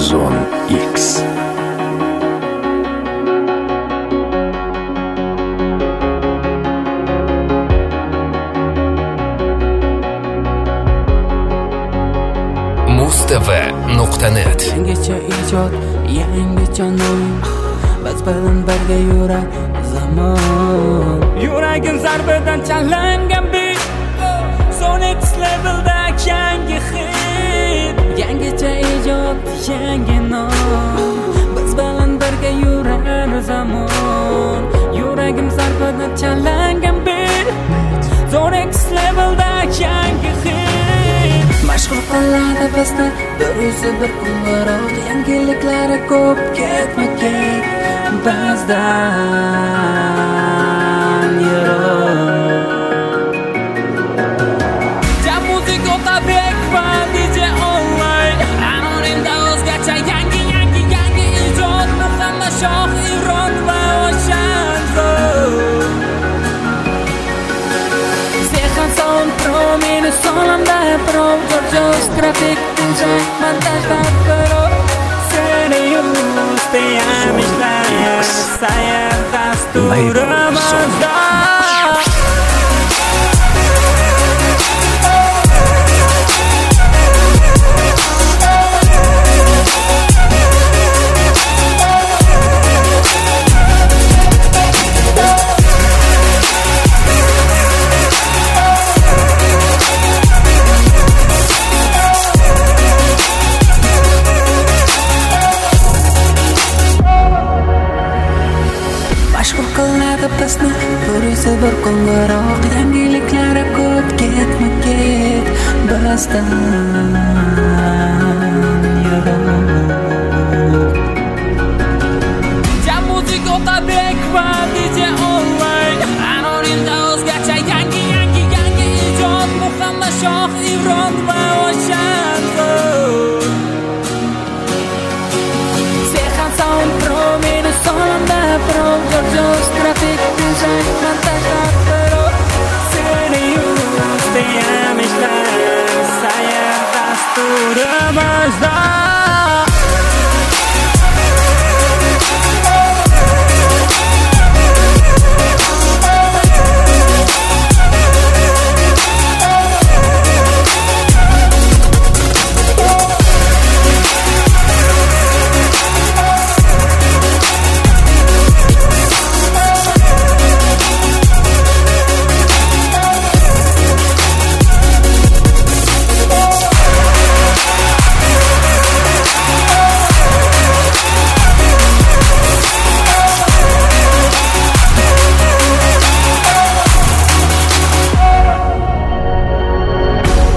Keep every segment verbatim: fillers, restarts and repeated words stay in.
Zone X. mustv nuqta net. Yangicha ijod, yangicha nom, biz bilan birga yurar zamon. Yuragim zarbidan chalangan beat, Zone X levelda yangi hit. Yangicha ijod, yangi nom, biz bilan birga yurar zamon. Yuragim zarbidan chalangan beat, Zone X levelda yangi hit. Mashg'ul qiladi bizni bir o'zi bir kungaroq, yangiliklari ko'p ketma-ket bizdan yiroq. Jam muzik Otabek va D J Online, anonimda o'zgacha yangi yangi yangi ijod. Muhammad Shoh, Iron va Oshanzo. Sehan Sound Pro, meni sonamda Pro, Georgios grafik dizay, montajda Pro. Serius deyamishlar, sayar dasturimizda. Mashg'ul qiladi bizni bir o'zi bir kungaroq, yangiliklari ko'p ketma-ket bizdan yiroq. Jam muzik Otabek va D J Online, anonimda o'zgacha yangi yangi yangi ijod. Muhammad Shoh, Iron va Oshanzo. Sehan Sound Pro, meni sonamda Pro, Georgios grafik dizay, montajda Pro. Serius deyamishlar, sayar dasturimizda.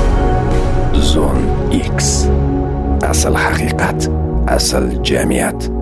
Zone X. Asl haqiqat, asl jamiyat.